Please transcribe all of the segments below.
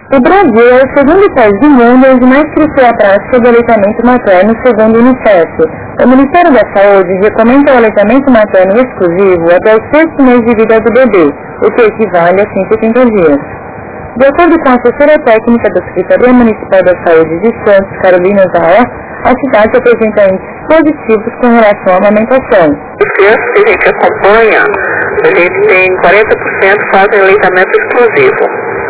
O Brasil é o segundo país do mundo onde mais cresceu a prática do aleitamento materno, segundo o Unicef. O Ministério da Saúde recomenda o aleitamento materno exclusivo até o 6º mês de vida do bebê, o que equivale a 180 dias. De acordo com a assessora técnica da Secretaria Municipal da Saúde de Santos, Carolina Zaó, a cidade apresenta índices positivos com relação à amamentação. Os crianças que a gente acompanha, a gente tem 40% fazem aleitamento exclusivo.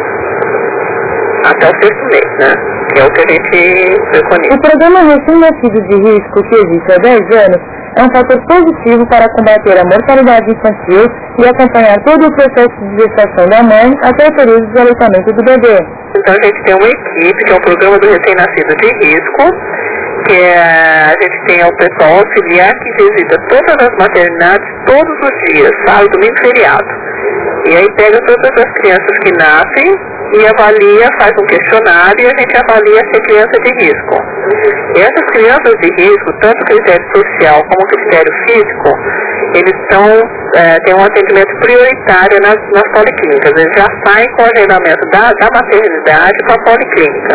Até o 6º mês, né? Que é o que a gente preconiza. O programa recém-nascido de risco, que existe há 10 anos, é um fator positivo para combater a mortalidade infantil e acompanhar todo o processo de gestação da mãe até o período de aleitamento do bebê. Então a gente tem uma equipe, que é o programa do recém-nascido de risco, que a gente tem o pessoal auxiliar que visita todas as maternidades todos os dias, sábado, domingo, feriado. E aí pega todas as crianças que nascem e avalia, faz um questionário e a gente avalia se é criança de risco. E essas crianças de risco, tanto critério social como critério físico, eles têm um atendimento prioritário nas policlínicas. Eles já saem com o agendamento da maternidade para a policlínica.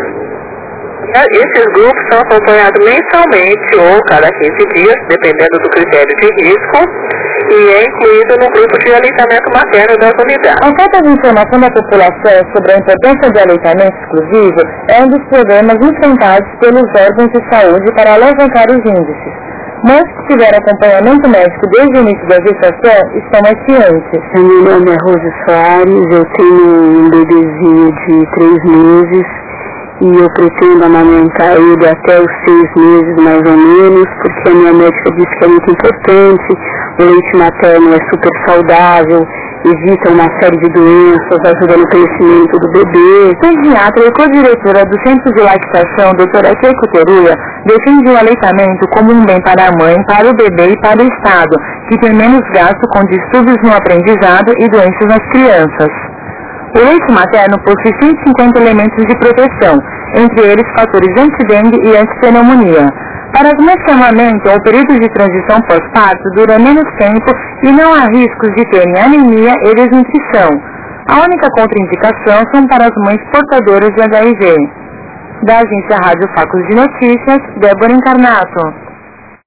Esses grupos são acompanhados mensalmente ou cada 15 dias, dependendo do critério de risco, e é incluído no grupo de aleitamento materno das unidades. A falta de informação da população sobre a importância do aleitamento exclusivo é um dos problemas enfrentados pelos órgãos de saúde para alavancar os índices. Mães que tiveram acompanhamento médico desde o início da gestação estão mais cientes. Meu nome é Rose Soares, eu tenho um bebezinho de 3 meses e eu pretendo amamentar ele até os 6 meses mais ou menos, porque a minha médica disse que é muito importante, o leite materno é super saudável, evita uma série de doenças, ajuda no crescimento do bebê. A pediatra e co-diretora do Centro de Lactação, doutora Keiko Teruya, defende o aleitamento como um bem para a mãe, para o bebê e para o Estado, que tem menos gasto com distúrbios no aprendizado e doenças nas crianças. O leite materno possui 150 elementos de proteção, entre eles fatores anti-dengue e anti-pneumonia. Para as mães que amamentam, o período de transição pós-parto dura menos tempo e não há riscos de terem anemia e desnutrição. A única contraindicação são para as mães portadoras de HIV. Da agência Rádio Facos de Notícias, Débora Encarnato.